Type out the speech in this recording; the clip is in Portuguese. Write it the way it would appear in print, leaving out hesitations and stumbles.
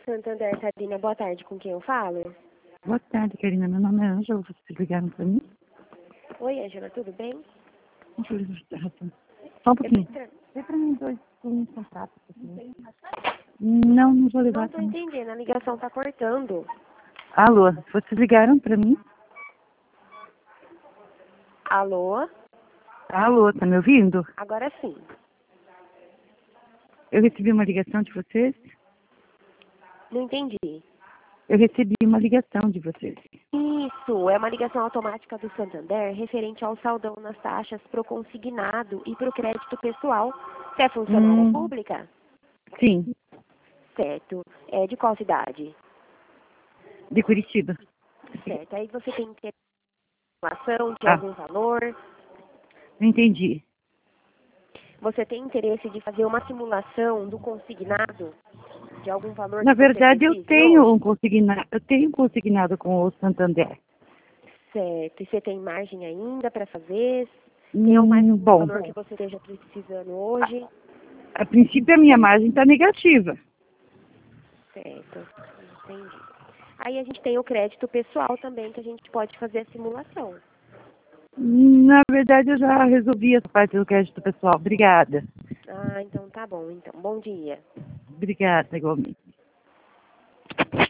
Santander, Karina, boa tarde. Com quem eu falo? Boa tarde, Karina. Meu nome é Ângela. Vocês ligaram para mim? Oi, Ângela, tudo bem? Deixa eu ver se razão. Só um pouquinho. Vê para mim dois contratos. Não vou levar. Não tô entendendo, a ligação tá cortando. Alô, vocês ligaram para mim? Alô? Alô, tá me ouvindo? Agora sim. Eu recebi uma ligação de vocês? Não entendi. Eu recebi uma ligação de vocês. Isso, é uma ligação automática do Santander referente ao saldão nas taxas pro consignado e pro crédito pessoal. Você é funcionária pública? Sim, Certo. É de qual cidade? de Curitiba. Certo. Aí você tem informação de Ah, algum valor? não entendi. Você tem interesse de fazer uma simulação do consignado de algum valor Na que você verdade, precise eu tenho hoje? um consignado com o Santander. Certo. E você tem margem ainda para fazer? Tem algum mais algum Bom, valor que você esteja precisando hoje? a princípio a minha margem está negativa. Certo. Entendi. Aí a gente tem o crédito pessoal também, que a gente pode fazer a simulação. Na verdade, eu já resolvi essa parte do crédito pessoal. Obrigada. Ah, então tá bom. Então, bom dia. Obrigada, igualmente.